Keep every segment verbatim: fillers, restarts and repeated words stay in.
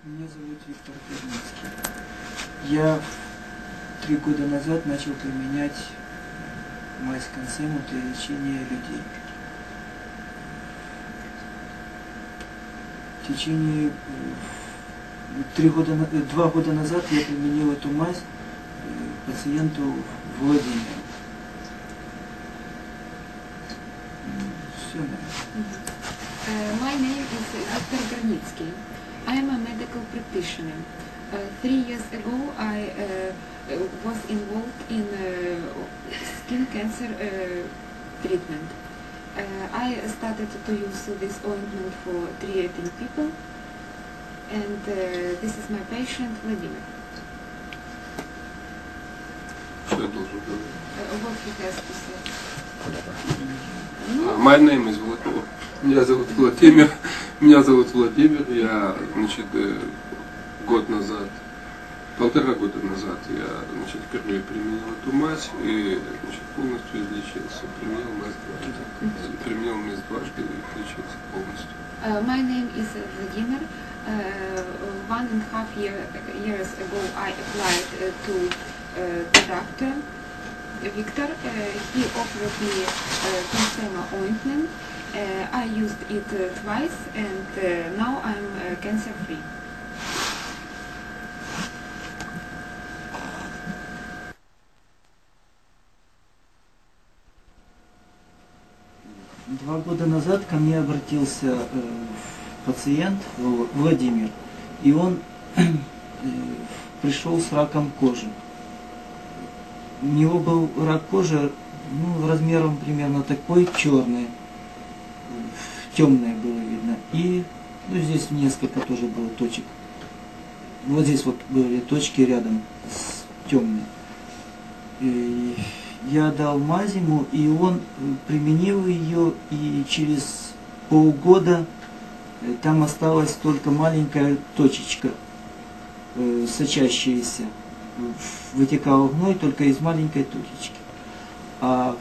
Меня зовут Виктор Корницкий. Я три года назад начал применять мазь Консему для лечения людей. В течение три года, два года назад я применил эту мазь пациенту Владимиру. Все, наверное. Uh, my name is Viktor Gornitsky. I am a medical practitioner. Uh, three years ago I uh, was involved in uh, skin cancer uh, treatment. Uh, I started to use this ointment for treating people, and uh, this is my patient Vladimir. Что я должен говорить? Uh, what he has to say. Uh, my name is Владимир. Меня зовут Владимир. Меня зовут Владимир. Я, значит, год назад, полтора года назад я, значит, впервые применил эту мазь и, значит, полностью излечился. Применил мазь дважды. Применил мазь дважды и излечился полностью. Uh, my name is Vladimir. Uh, one and a half year, years ago I applied uh, to uh, the doctor Victor. Uh, he offered me uh, Consema ointment. Uh, I used it uh, twice, and uh, now I'm uh, cancer free. Два года назад ко мне обратился э, пациент Владимир, и он э, пришел с раком кожи. У него был рак кожи, ну, размером примерно такой, черный, темное было видно, и ну, здесь несколько тоже было точек. Вот здесь вот были точки рядом с темной. И я дал мазь ему, и он применил ее, и через полгода там осталась только маленькая точечка, э, сочащаяся. Вытекал гной только из маленькой точечки. А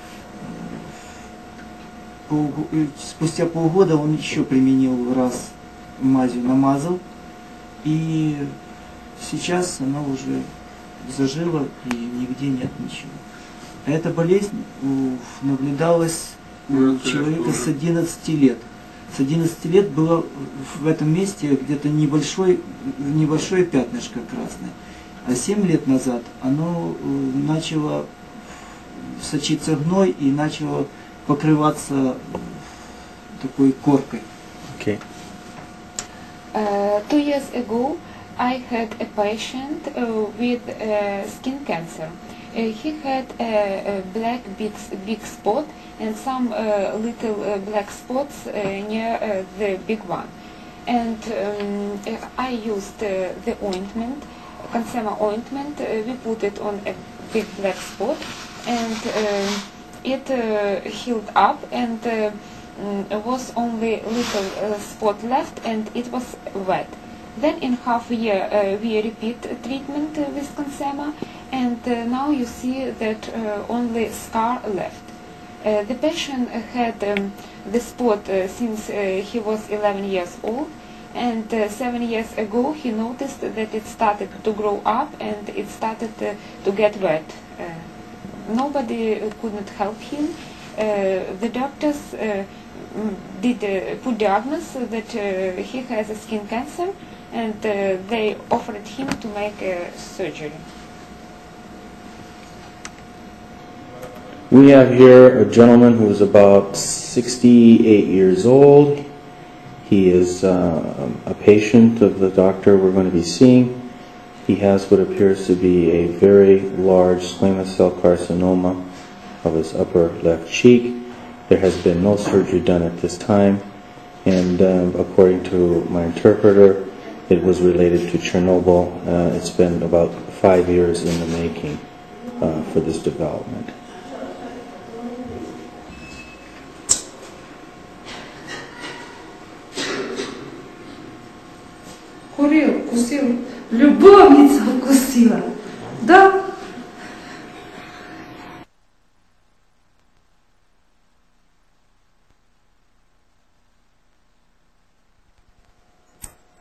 пол, спустя полгода он еще применил раз мазью, намазал, и сейчас она уже зажила, и нигде нет ничего. А эта болезнь наблюдалась у человека с одиннадцати лет. С одиннадцати лет было в этом месте где-то небольшой, небольшое пятнышко красное. А семь лет назад оно начало сочиться гной и начало покрываться такой коркой. Okay. Uh, two years ago I had a patient uh, with uh, skin cancer. Uh, he had a, a black big, big spot and some uh, little uh, black spots uh, near uh, the big one. And um, I used uh, the ointment, Consema ointment. Uh, we put it on a big black spot, and uh, it uh, healed up, and uh, um, was only little uh, spot left, and it was wet. Then in half a year uh, we repeat treatment uh, with Consema, and uh, now you see that uh, only scar left. Uh, the patient had um, the spot uh, since uh, he was eleven years old, and uh, seven years ago he noticed that it started to grow up and it started uh, to get wet. Uh, nobody uh, could not help him. Uh, the doctors uh, did uh, put diagnosis that uh, he has a skin cancer, and uh, they offered him to make a surgery. We have here a gentleman who is about sixty-eight years old. He is uh, a patient of the doctor we're going to be seeing. He has what appears to be a very large squamous cell carcinoma of his upper left cheek. There has been no surgery done at this time, and um, according to my interpreter, it was related to Chernobyl. Uh, it's been about five years in the making uh, for this development. Курил, укусил, любовница укусила. Да,